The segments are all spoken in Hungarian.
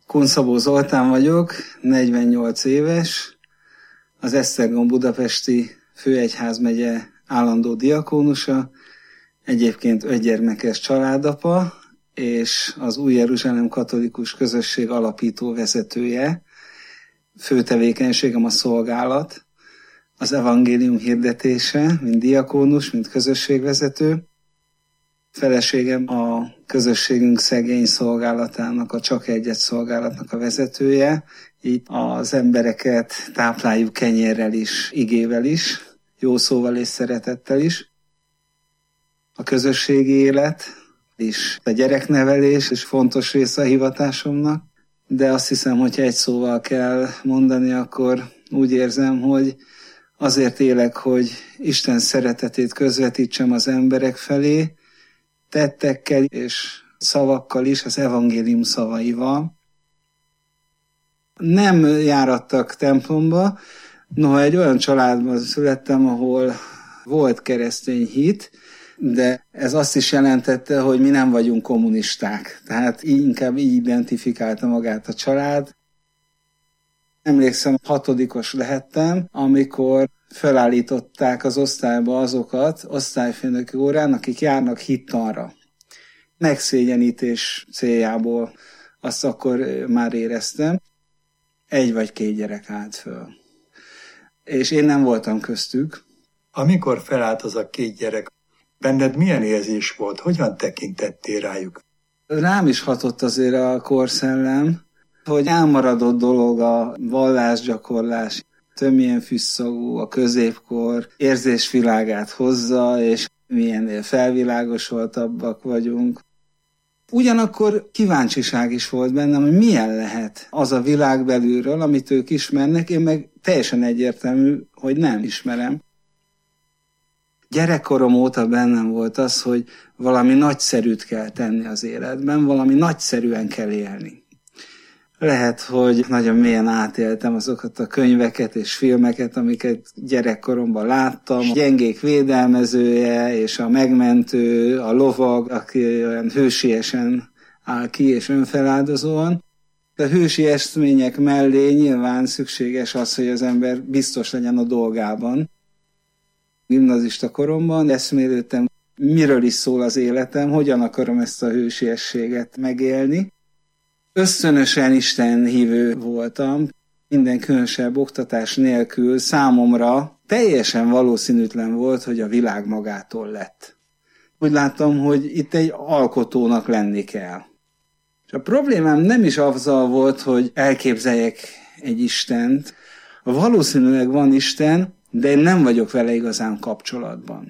Kunszabó Zoltán vagyok, 48 éves, az Esztergom budapesti főegyházmegye állandó diakónusa, egyébként 5 gyermekes családapa, és az Új Jeruzsálem Katolikus Közösség alapító vezetője. Fő tevékenységem a szolgálat, az evangélium hirdetése, mint diakónus, mint közösségvezető. Feleségem a közösségünk szegény szolgálatának, a Csak Egyet szolgálatnak a vezetője. Így az embereket tápláljuk kenyérrel is, igével is, jó szóval és szeretettel is. A közösségi élet is, a gyereknevelés is fontos része a hivatásomnak, de azt hiszem, hogyha egy szóval kell mondani, akkor úgy érzem, hogy azért élek, hogy Isten szeretetét közvetítsem az emberek felé, tettekkel és szavakkal is, az evangélium szavaival. Nem járattak templomba, noha egy olyan családban születtem, ahol volt keresztény hit, de ez azt is jelentette, hogy mi nem vagyunk kommunisták. Tehát inkább így identifikálta magát a család. Emlékszem, 6-os lehettem, amikor felállították az osztályba azokat osztályfőnöki órán, akik járnak hittanra. Megszégyenítés céljából azt akkor már éreztem. 1 vagy 2 gyerek állt föl. És én nem voltam köztük. Amikor felállt az a 2 gyerek, benned milyen érzés volt? Hogyan tekintettél rájuk? Rám is hatott azért a korszellem, hogy elmaradott dolog a vallásgyakorlás, többmilyen füsszagú, a középkor érzésvilágát hozza, és milyen felvilágosoltabbak vagyunk. Ugyanakkor kíváncsiság is volt bennem, hogy milyen lehet az a világ belülről, amit ők ismernek, én meg teljesen egyértelmű, hogy nem ismerem. Gyerekkorom óta bennem volt az, hogy valami nagyszerűt kell tenni az életben, valami nagyszerűen kell élni. Lehet, hogy nagyon mélyen átéltem azokat a könyveket és filmeket, amiket gyerekkoromban láttam. A gyengék védelmezője és a megmentő, a lovag, aki olyan hősiesen áll ki és önfeláldozóan. A hősi eszmények mellé nyilván szükséges az, hogy az ember biztos legyen a dolgában. Gimnazista koromban eszmélődtem, miről is szól az életem, hogyan akarom ezt a hősiességet megélni. Ösztönösen Isten hívő voltam, minden különösebb oktatás nélkül számomra teljesen valószínűtlen volt, hogy a világ magától lett. Úgy láttam, hogy itt egy alkotónak lenni kell. És a problémám nem is azzal volt, hogy elképzeljek egy Istent. Valószínűleg van Isten, de én nem vagyok vele igazán kapcsolatban.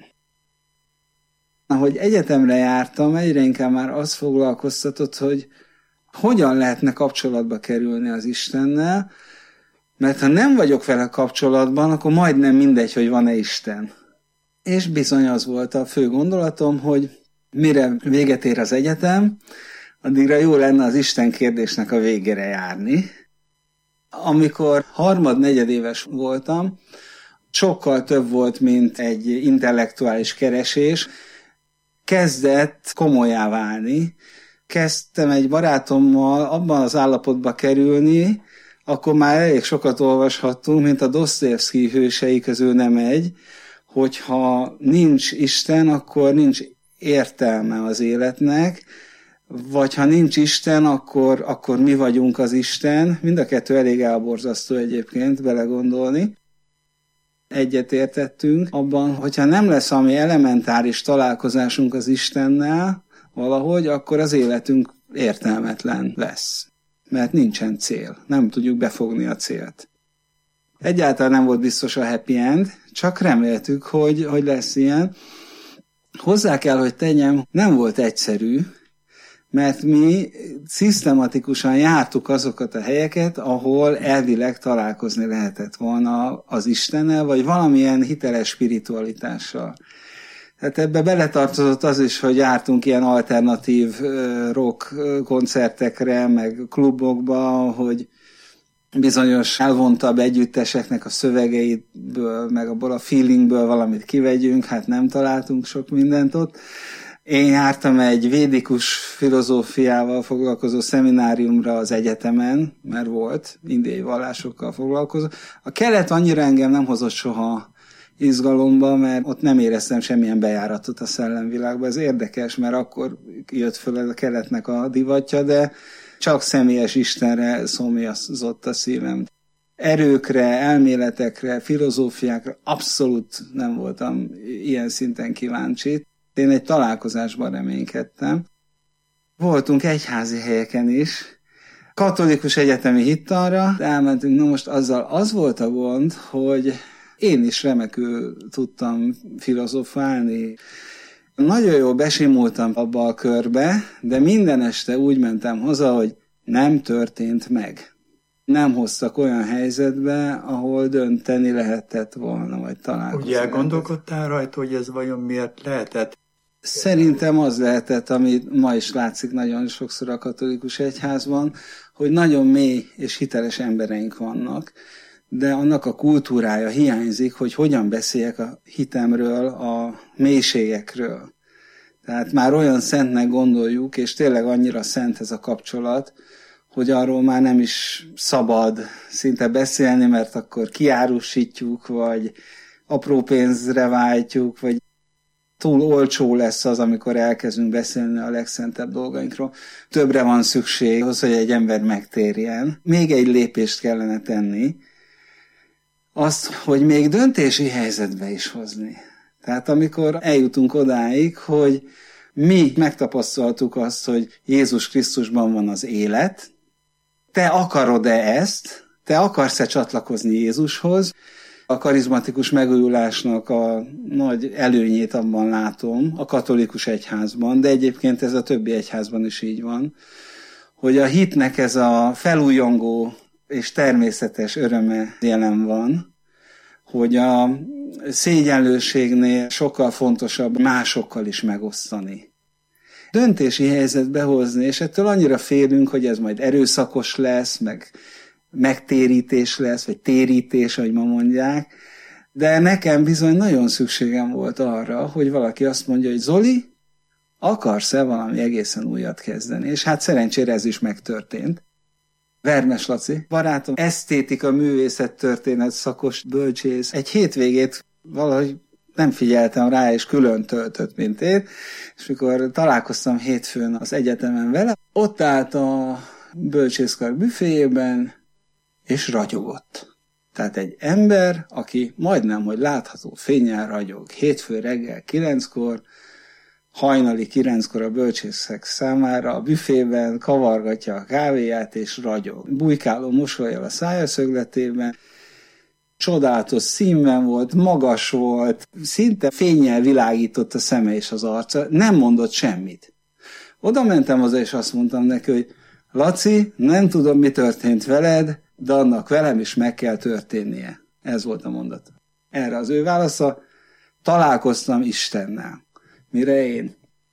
Ahogy egyetemre jártam, egyre inkább már azt foglalkoztatott, hogy hogyan lehetne kapcsolatba kerülni az Istennel, mert ha nem vagyok vele kapcsolatban, akkor majdnem mindegy, hogy van-e Isten. És bizony az volt a fő gondolatom, hogy mire véget ér az egyetem, addigra jó lenne az Isten kérdésnek a végére járni. Amikor 3.-4. éves voltam, sokkal több volt, mint egy intellektuális keresés. Kezdett komollyá válni. Kezdtem egy barátommal abban az állapotba kerülni, akkor már elég sokat olvashattunk, mint a Dostoyevszky hősei közül nem egy, hogyha nincs Isten, akkor nincs értelme az életnek, vagy ha nincs Isten, akkor mi vagyunk az Isten. Mind a kettő elég elborzasztó egyébként belegondolni. Egyetértettünk abban, hogyha nem lesz ami elementáris találkozásunk az Istennel valahogy, akkor az életünk értelmetlen lesz. Mert nincsen cél. Nem tudjuk befogni a célt. Egyáltalán nem volt biztos a happy end, csak reméltük, hogy lesz ilyen. Hozzá kell, hogy tegyem, nem volt egyszerű, mert mi szisztematikusan jártuk azokat a helyeket, ahol elvileg találkozni lehetett volna az Istennel, vagy valamilyen hiteles spiritualitással. Tehát ebbe beletartozott az is, hogy jártunk ilyen alternatív rock koncertekre, meg klubokba, hogy bizonyos elvontabb együtteseknek a szövegeiből, meg abból a feelingből valamit kivegyünk, hát nem találtunk sok mindent ott. Én jártam egy védikus filozófiával foglalkozó szemináriumra az egyetemen, mert volt indiai vallásokkal foglalkozó. A kelet annyira engem nem hozott soha izgalomba, mert ott nem éreztem semmilyen bejáratot a szellemvilágba. Ez érdekes, mert akkor jött föl a keletnek a divatja, de csak személyes Istenre szomjazott a szívem. Erőkre, elméletekre, filozófiákra abszolút nem voltam ilyen szinten kíváncsi. Én egy találkozásban reménykedtem. Voltunk egyházi helyeken is, katolikus egyetemi hittanra, elmentünk, na most azzal az volt a gond, hogy én is remekül tudtam filozofálni. Nagyon jól besimultam abba a körbe, de minden este úgy mentem haza, hogy nem történt meg. Nem hoztak olyan helyzetbe, ahol dönteni lehetett volna, vagy találkozni. Ugye elgondolkodtál rajta, hogy ez vajon miért lehetett? Szerintem az lehetett, ami ma is látszik nagyon sokszor a katolikus egyházban, hogy nagyon mély és hiteles embereink vannak, de annak a kultúrája hiányzik, hogy hogyan beszéljek a hitemről, a mélységekről. Tehát már olyan szentnek gondoljuk, és tényleg annyira szent ez a kapcsolat, hogy arról már nem is szabad szinte beszélni, mert akkor kiárusítjuk, vagy apró pénzre váltjuk, vagy túl olcsó lesz az, amikor elkezdünk beszélni a legszentebb dolgainkról. Többre van szükség ahhoz, hogy egy ember megtérjen. Még egy lépést kellene tenni, azt, hogy még döntési helyzetbe is hozni. Tehát amikor eljutunk odáig, hogy mi megtapasztaltuk azt, hogy Jézus Krisztusban van az élet, te akarod-e ezt? Te akarsz-e csatlakozni Jézushoz? A karizmatikus megújulásnak a nagy előnyét abban látom, a katolikus egyházban, de egyébként ez a többi egyházban is így van, hogy a hitnek ez a felújongó és természetes öröme jelen van, hogy a szégyenlőségnél sokkal fontosabb másokkal is megosztani. Döntési helyzetbe hozni, és ettől annyira félünk, hogy ez majd erőszakos lesz, meg megtérítés lesz, vagy térítés, ahogy ma mondják, de nekem bizony nagyon szükségem volt arra, hogy valaki azt mondja, hogy Zoli, akarsz-e valami egészen újat kezdeni? És hát szerencsére ez is megtörtént. Vermes Laci, barátom, esztétika, művészettörténet szakos bölcsész. Egy hétvégét valahogy nem figyeltem rá, és külön töltött, mint én, és mikor találkoztam hétfőn az egyetemen vele, ott állt a bölcsészkar büféjében, és ragyogott. Tehát egy ember, aki majdnem, hogy látható fénnyel ragyog, hétfő reggel 9-kor, hajnali 9-kor a bölcsészek számára a büfében kavargatja a kávéját, és ragyog. Bujkáló mosollyal a szája szögletében, csodálatos színben volt, magas volt, szinte fénnyel világított a szeme és az arca, nem mondott semmit. Oda mentem haza, és azt mondtam neki, hogy Laci, nem tudom, mi történt veled, de annak velem is meg kell történnie. Ez volt a mondat. Erre az ő válasza, találkoztam Istennel. Mire én?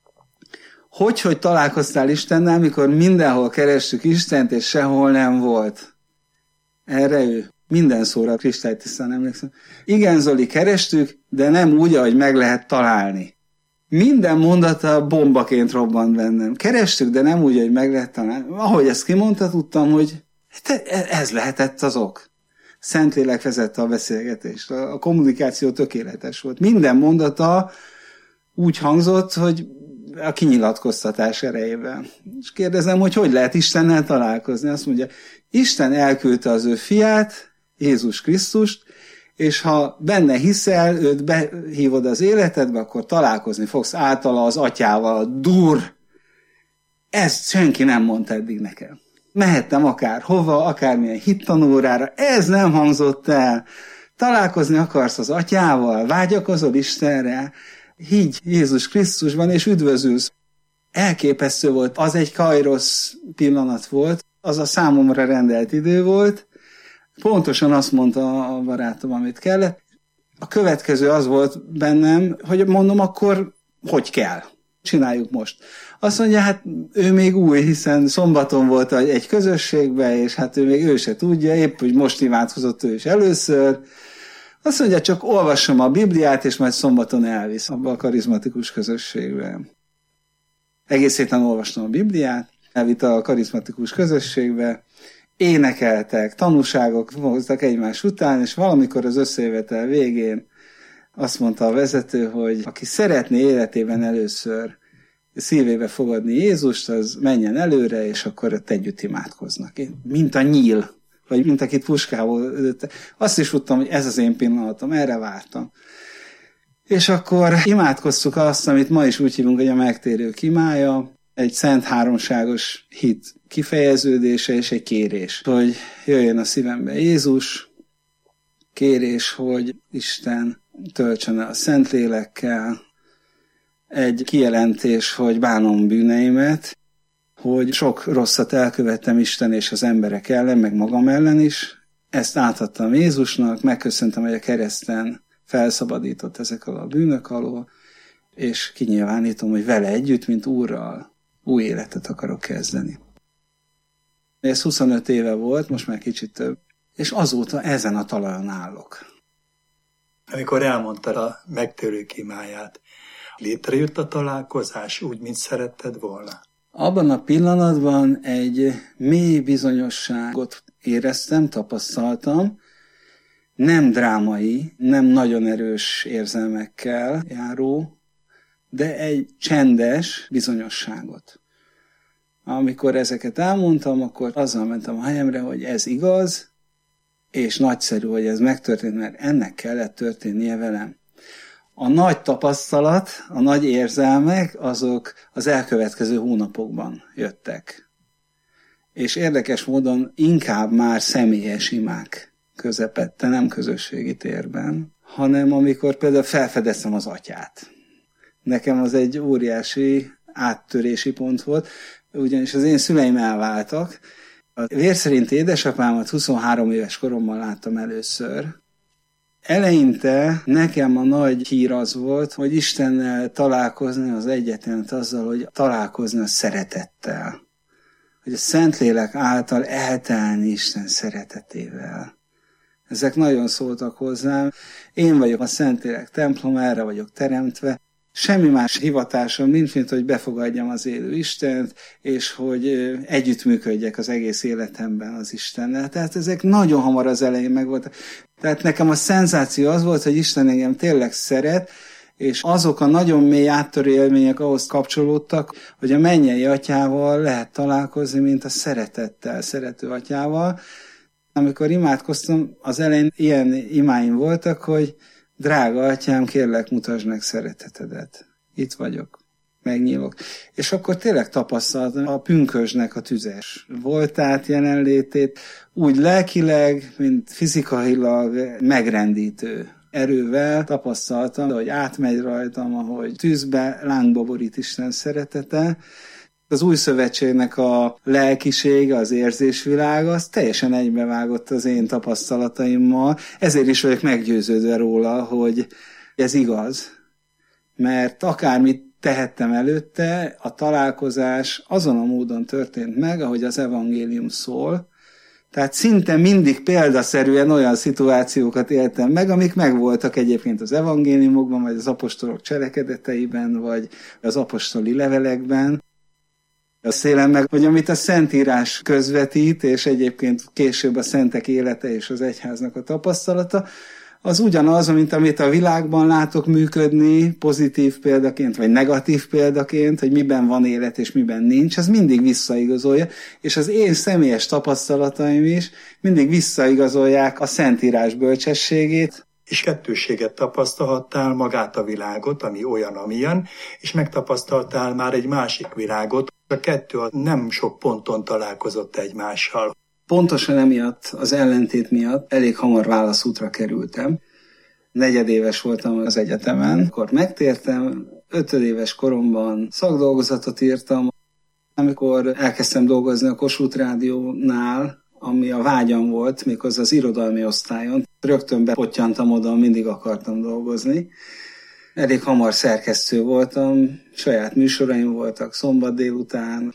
Hogy találkoztál Istennel, mikor mindenhol kerestük Istent, és sehol nem volt? Erre ő minden szóra kristálytisztán emlékszem. Igen, Zoli, kerestük, de nem úgy, ahogy meg lehet találni. Minden mondata bombaként robbant bennem. Kerestük, de nem úgy, hogy meg lehet találni. Ahogy ezt kimondta, tudtam, hogy ez lehetett az ok. Szentlélek vezette a beszélgetést. A kommunikáció tökéletes volt. Minden mondata úgy hangzott, hogy a kinyilatkoztatás erejével. És kérdezem, hogy lehet Istennel találkozni. Azt mondja, Isten elküldte az ő fiát, Jézus Krisztust, és ha benne hiszel, őt behívod az életedbe, akkor találkozni fogsz általa az atyával. Dur! Ezt senki nem mondta eddig nekem. Mehettem akár hova, akármilyen hittanórára, ez nem hangzott el. Találkozni akarsz az atyával, vágyakozol Istenre, higgy Jézus Krisztusban, és üdvözülsz. Elképesztő volt, az egy kairosz pillanat volt, az a számomra rendelt idő volt, pontosan azt mondta a barátom, amit kellett. A következő az volt bennem, hogy mondom, akkor hogy kell? Csináljuk most. Azt mondja, hát ő még új, hiszen szombaton volt egy közösségben, és hát ő se tudja, épp hogy most imádkozott ő is először. Azt mondja, csak olvassam a Bibliát, és majd szombaton elvisz abba a karizmatikus közösségbe. Egész héten olvastam a Bibliát, elvitt a karizmatikus közösségbe, énekeltek, tanúságok voltak egymás után, és valamikor az összejövetel végén azt mondta a vezető, hogy aki szeretné életében először szívébe fogadni Jézust, az menjen előre, és akkor ott együtt imádkoznak. Mint a nyíl, vagy mint akit puskából ölte. Azt is tudtam, hogy ez az én pillanatom, erre vártam. És akkor imádkoztuk azt, amit ma is úgy hívunk, hogy a megtérők imája, egy szent háromságos hit kifejeződése és egy kérés, hogy jöjjön a szívembe Jézus, kérés, hogy Isten töltsön el a Szentlélekkel, egy kijelentés, hogy bánom bűneimet, hogy sok rosszat elkövettem Isten és az emberek ellen, meg magam ellen is. Ezt átadtam Jézusnak, megköszöntem, hogy a kereszten felszabadított ezek alól a bűnök alól, és kinyilvánítom, hogy vele együtt, mint Úrral új életet akarok kezdeni. Ez 25 éve volt, most már kicsit több, és azóta ezen a talajon állok. Amikor elmondtad a megtérők imáját, létrejött a találkozás úgy, mint szeretted volna? Abban a pillanatban egy mély bizonyosságot éreztem, tapasztaltam, nem drámai, nem nagyon erős érzelmekkel járó, de egy csendes bizonyosságot. Amikor ezeket elmondtam, akkor azzal mentem a helyemre, hogy ez igaz, és nagyszerű, hogy ez megtörtént, mert ennek kellett történnie velem. A nagy tapasztalat, a nagy érzelmek, azok az elkövetkező hónapokban jöttek. És érdekes módon inkább már személyes imák közepette, nem közösségi térben, hanem amikor például felfedeztem az Atyát. Nekem az egy óriási áttörési pont volt, ugyanis az én szüleim elváltak. A vérszerint édesapámat 23 éves koromban láttam először. Eleinte nekem a nagy hír az volt, hogy Istennel találkozni az egyetlen azzal, hogy találkozni a szeretettel. Hogy a Szentlélek által eltelni Isten szeretetével. Ezek nagyon szóltak hozzám. Én vagyok a Szentlélek templom, erre vagyok teremtve. Semmi más hivatásom nincs, mint hogy befogadjam az élő Istent, és hogy együttműködjek az egész életemben az Istennel. Tehát ezek nagyon hamar az elején megvoltak. Tehát nekem a szenzáció az volt, hogy Isten engem tényleg szeret, és azok a nagyon mély áttörő élmények ahhoz kapcsolódtak, hogy a mennyei Atyával lehet találkozni, mint a szeretettel, szerető Atyával. Amikor imádkoztam, az elején ilyen imáim voltak, hogy drága Atyám, kérlek, mutasd meg szeretetedet. Itt vagyok, megnyílok. És akkor tényleg tapasztaltam a pünkösdnek a tüzes voltát, jelenlétét, úgy lelkileg, mint fizikailag megrendítő erővel tapasztaltam, hogy átmegy rajtam, ahogy tűzbe lángba borít Isten szeretete. Az új szövetségnek a lelkisége, az érzésvilága, az teljesen egybevágott az én tapasztalataimmal. Ezért is vagyok meggyőződve róla, hogy ez igaz. Mert akármit tehettem előtte, a találkozás azon a módon történt meg, ahogy az evangélium szól. Tehát szinte mindig példaszerűen olyan szituációkat éltem meg, amik megvoltak egyébként az evangéliumokban, vagy az apostolok cselekedeteiben, vagy az apostoli levelekben. A szélem meg, hogy amit a Szentírás közvetít, és egyébként később a szentek élete és az egyháznak a tapasztalata, az ugyanaz, mint amit a világban látok működni, pozitív példaként, vagy negatív példaként, hogy miben van élet és miben nincs, az mindig visszaigazolja, és az én személyes tapasztalataim is mindig visszaigazolják a Szentírás bölcsességét. És kettősséget tapasztalhattál, magát a világot, ami olyan, amilyen, és megtapasztaltál már egy másik világot. A kettő nem sok ponton találkozott egymással. Pontosan emiatt, az ellentét miatt elég hamar válaszútra kerültem. 4 éves voltam az egyetemen, akkor megtértem, 5 éves koromban szakdolgozatot írtam. Amikor elkezdtem dolgozni a Kossuth Rádiónál, ami a vágyam volt, méghozzá az irodalmi osztályon, rögtön bepottyantam oda, mindig akartam dolgozni. Elég hamar szerkesztő voltam, saját műsoraim voltak szombat délután,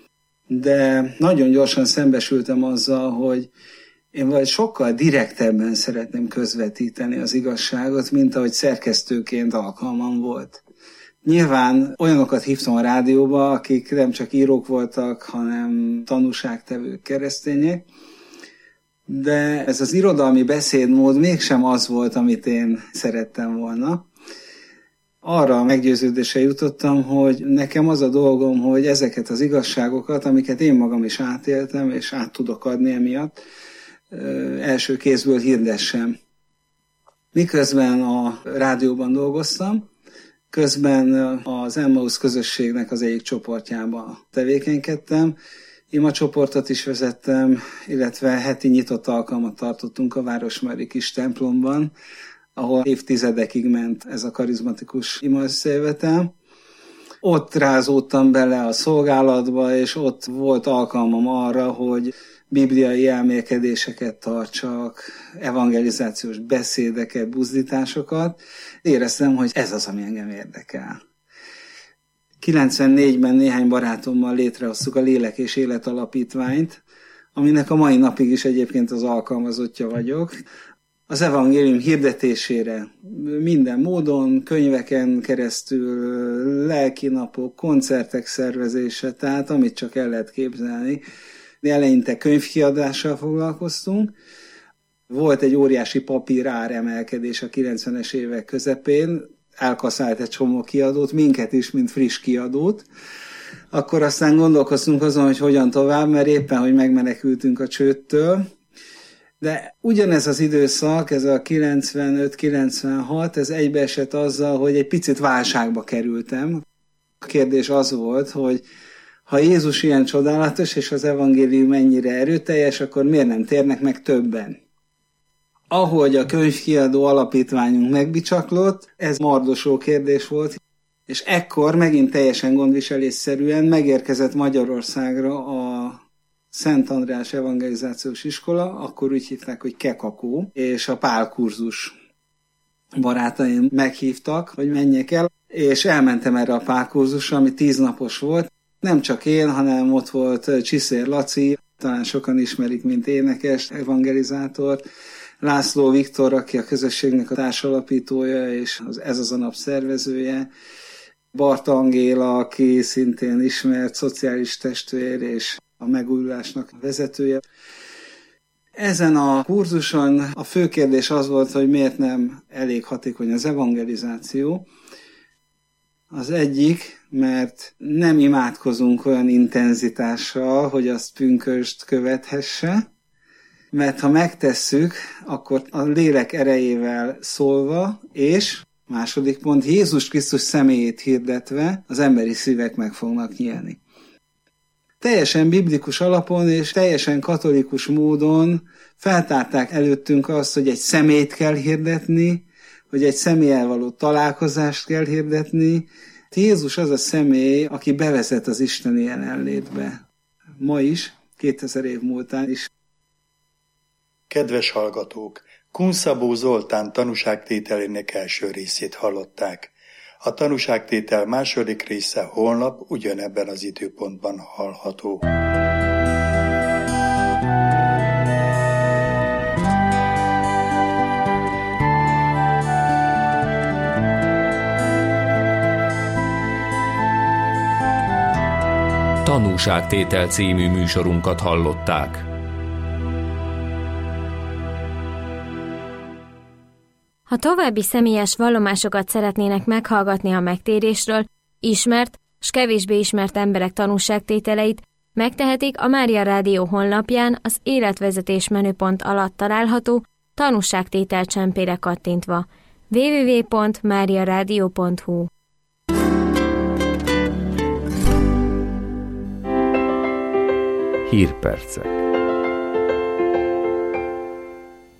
de nagyon gyorsan szembesültem azzal, hogy én vagy sokkal direktebben szeretném közvetíteni az igazságot, mint ahogy szerkesztőként alkalmam volt. Nyilván olyanokat hívtam a rádióba, akik nem csak írók voltak, hanem tanúságtevők, keresztények, de ez az irodalmi beszédmód mégsem az volt, amit én szerettem volna. Arra a meggyőződésre jutottam, hogy nekem az a dolgom, hogy ezeket az igazságokat, amiket én magam is átéltem, és át tudok adni emiatt, első kézből hirdessem. Miközben a rádióban dolgoztam, közben az Emmaus közösségnek az egyik csoportjában tevékenykedtem. Ima csoportot is vezettem, illetve heti nyitott alkalmat tartottunk a Városmári kis templomban, ahol évtizedekig ment ez a karizmatikus ima összejövetel. Ott rázódtam bele a szolgálatba, és ott volt alkalmam arra, hogy bibliai elmélkedéseket tartsak, evangelizációs beszédeket, buzdításokat. Éreztem, hogy ez az, ami engem érdekel. 94-ben néhány barátommal létrehoztuk a Lélek és Élet Alapítványt, aminek a mai napig is egyébként az alkalmazottja vagyok. Az evangélium hirdetésére minden módon, könyveken keresztül, lelkinapok, koncertek szervezése, tehát amit csak el lehet képzelni. Eleinte könyvkiadással foglalkoztunk. Volt egy óriási papír áremelkedés a 90-es évek közepén, elkaszált egy csomó kiadót, minket is, mint friss kiadót. Akkor aztán gondolkoztunk azon, hogy hogyan tovább, mert éppen, hogy megmenekültünk a csődtől. De ugyanez az időszak, ez a 95-96, ez egybeesett azzal, hogy egy picit válságba kerültem. A kérdés az volt, hogy ha Jézus ilyen csodálatos, és az evangélium ennyire erőteljes, akkor miért nem térnek meg többen? Ahogy a könyvkiadó alapítványunk megbicsaklott, ez mardosó kérdés volt, és ekkor megint teljesen gondviselésszerűen megérkezett Magyarországra a Szent András Evangelizációs Iskola, akkor úgy hívták, hogy Kekakó, és a Pál kurzus barátaim meghívtak, hogy menjek el, és elmentem erre a Pál kurzusra, ami 10 napos volt. Nem csak én, hanem ott volt Csiszér Laci, talán sokan ismerik, mint énekes, evangelizátort, László Viktor, aki a közösségnek a társalapítója, és ez az a nap szervezője, Barta Angéla, aki szintén ismert szociális testvér, és a megújulásnak vezetője. Ezen a kurzuson a fő kérdés az volt, hogy miért nem elég hatékony az evangelizáció. Az egyik, mert nem imádkozunk olyan intenzitással, hogy azt pünkösd követhesse, mert ha megtesszük, akkor a lélek erejével szólva, és második pont, Jézus Krisztus személyét hirdetve az emberi szívek meg fognak nyílni. Teljesen biblikus alapon és teljesen katolikus módon feltárták előttünk azt, hogy egy személyt kell hirdetni, hogy egy személlyel való találkozást kell hirdetni. Jézus az a személy, aki bevezet az isteni jelenlétbe. Ma is, 2000 év múltán is. Kedves hallgatók! Kunszabó Zoltán tanúságtételének első részét hallották. A tanúságtétel második része holnap ugyanebben az időpontban hallható. Tanúságtétel című műsorunkat hallották. Ha további személyes vallomásokat szeretnének meghallgatni a megtérésről, ismert s kevésbé ismert emberek tanúságtételeit, megtehetik a Mária Rádió honlapján az életvezetés menüpont alatt található tanúságtétel csempére kattintva. www.mariaradio.hu. Hírpercek.